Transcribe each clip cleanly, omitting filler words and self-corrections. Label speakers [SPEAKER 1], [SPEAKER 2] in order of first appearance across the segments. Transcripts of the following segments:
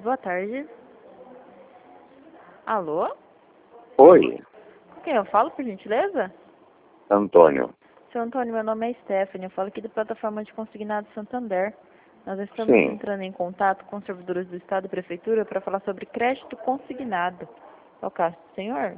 [SPEAKER 1] boa tarde. Alô?
[SPEAKER 2] Oi,
[SPEAKER 1] Com quem eu falo, por gentileza?
[SPEAKER 2] Antônio.
[SPEAKER 1] Seu Antônio, meu nome é Stephanie, eu falo aqui da plataforma de consignado Santander. Nós estamos
[SPEAKER 2] Sim.
[SPEAKER 1] entrando em contato com os servidores do Estado e Prefeitura para falar sobre crédito consignado. É o caso do senhor?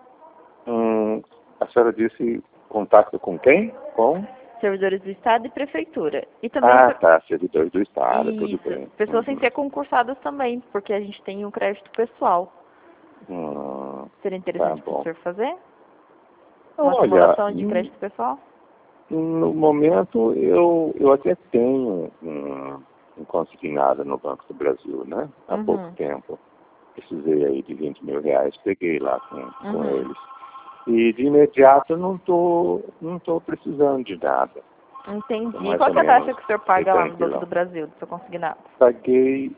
[SPEAKER 2] A senhora disse contato com quem? Com?
[SPEAKER 1] Servidores do Estado e Prefeitura. E também
[SPEAKER 2] Tá, servidores do Estado, tudo
[SPEAKER 1] isso,
[SPEAKER 2] bem.
[SPEAKER 1] pessoas sem ser concursadas também, porque a gente tem um crédito pessoal. Seria
[SPEAKER 2] Tá
[SPEAKER 1] interessante para o
[SPEAKER 2] bom.
[SPEAKER 1] senhor fazer? Uma
[SPEAKER 2] Olha,
[SPEAKER 1] simulação de crédito pessoal?
[SPEAKER 2] no momento eu até tenho um consignado no Banco do Brasil, né? Há pouco tempo. Precisei aí de 20 mil reais, peguei lá com eles. E de imediato eu não tô precisando de nada.
[SPEAKER 1] Entendi.
[SPEAKER 2] Mais
[SPEAKER 1] Qual
[SPEAKER 2] ou
[SPEAKER 1] que é a taxa
[SPEAKER 2] menos
[SPEAKER 1] que o senhor paga lá no Banco
[SPEAKER 2] tranquilão.
[SPEAKER 1] do Brasil, do seu consignado?
[SPEAKER 2] Paguei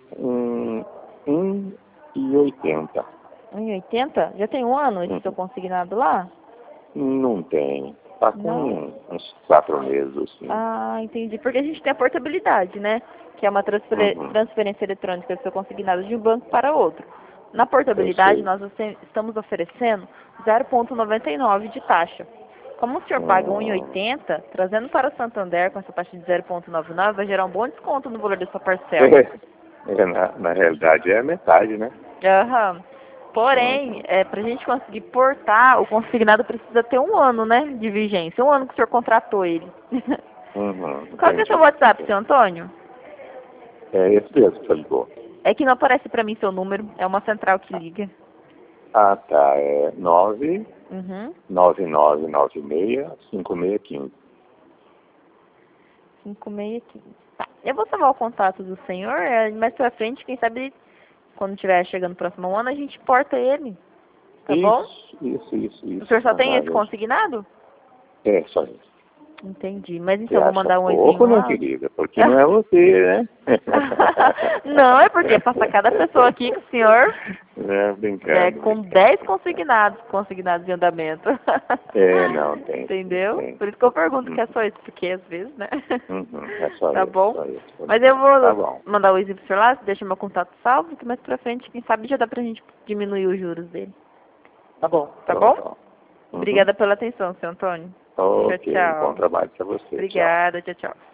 [SPEAKER 2] 1,80.
[SPEAKER 1] 1,80? Já tem um ano esse seu consignado lá?
[SPEAKER 2] Não tem. Tá
[SPEAKER 1] Não?
[SPEAKER 2] com uns 4 meses, assim.
[SPEAKER 1] Ah, entendi. Porque a gente tem a portabilidade, né? Que é uma transferência eletrônica do seu consignado de um banco para outro. Na portabilidade,
[SPEAKER 2] sei.
[SPEAKER 1] nós estamos oferecendo 0,99 de taxa. Como o senhor paga 1,80, trazendo para o Santander com essa taxa de 0,99, vai gerar um bom desconto no valor da sua parcela.
[SPEAKER 2] Na realidade é a metade, né?
[SPEAKER 1] Aham. Porém, para a gente conseguir portar, o consignado precisa ter um ano, né, de vigência. Um ano que o senhor contratou ele. Qual que é o seu WhatsApp, seu Antônio?
[SPEAKER 2] É esse mesmo que você ligou.
[SPEAKER 1] É que não aparece para mim seu número. É uma central que liga.
[SPEAKER 2] Ah, tá. É 9
[SPEAKER 1] Uhum.
[SPEAKER 2] 9996 5615.
[SPEAKER 1] 5615. Tá. Eu vou salvar o contato do senhor. Mais pra frente, quem sabe, quando estiver chegando o próximo ano, a gente porta ele. Tá bom?
[SPEAKER 2] Isso.
[SPEAKER 1] O senhor só tem esse consignado?
[SPEAKER 2] É, só isso.
[SPEAKER 1] Entendi. Mas
[SPEAKER 2] Você
[SPEAKER 1] então eu vou
[SPEAKER 2] acha
[SPEAKER 1] mandar um
[SPEAKER 2] pouco,
[SPEAKER 1] oizinho
[SPEAKER 2] né,
[SPEAKER 1] lá.
[SPEAKER 2] querida? Porque não é você, né?
[SPEAKER 1] Não, é porque passa cada pessoa aqui com o senhor
[SPEAKER 2] Brincando.
[SPEAKER 1] com 10 consignados em andamento.
[SPEAKER 2] Não, tem.
[SPEAKER 1] Entendeu?
[SPEAKER 2] Tem.
[SPEAKER 1] Por isso que eu pergunto que é só isso, porque às vezes, né?
[SPEAKER 2] É só
[SPEAKER 1] Tá
[SPEAKER 2] isso,
[SPEAKER 1] bom?
[SPEAKER 2] só isso.
[SPEAKER 1] Mas eu
[SPEAKER 2] Tá
[SPEAKER 1] vou
[SPEAKER 2] bom.
[SPEAKER 1] mandar o oizinho pro senhor lá, deixa meu contato salvo, que mais pra frente, quem sabe já dá pra gente diminuir os juros dele.
[SPEAKER 2] Tá bom.
[SPEAKER 1] Tá bom? Obrigada pela atenção, seu Antônio.
[SPEAKER 2] Ok,
[SPEAKER 1] Tchau,
[SPEAKER 2] bom
[SPEAKER 1] tchau.
[SPEAKER 2] trabalho pra você. Tchau.
[SPEAKER 1] Obrigada, tchau, tchau.